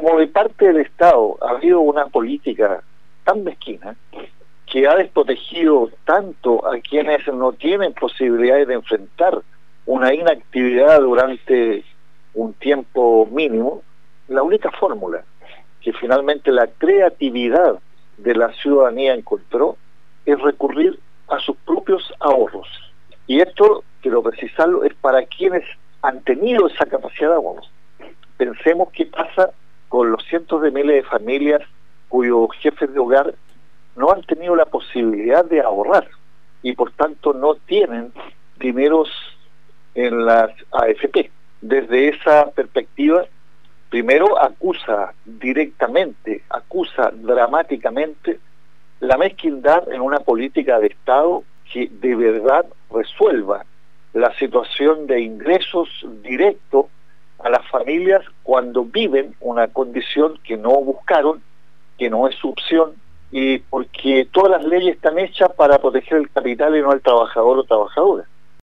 como de parte del Estado ha habido una política tan mezquina que ha desprotegido tanto a quienes no tienen posibilidades de enfrentar una inactividad durante un tiempo mínimo, la única fórmula que finalmente la creatividad de la ciudadanía encontró es recurrir a sus propios ahorros. Y esto, quiero precisarlo, es para quienes han tenido esa capacidad de ahorro. Pensemos qué pasa con los cientos de miles de familias cuyos jefes de hogar no han tenido la posibilidad de ahorrar y por tanto no tienen dineros en las AFP. Desde esa perspectiva, primero acusa directamente, acusa dramáticamente la mezquindad en una política de Estado que de verdad resuelva la situación de ingresos directos a las familias cuando viven una condición que no buscaron, que no es su opción, y porque todas las leyes están hechas para proteger el capital y no al trabajador o trabajadora.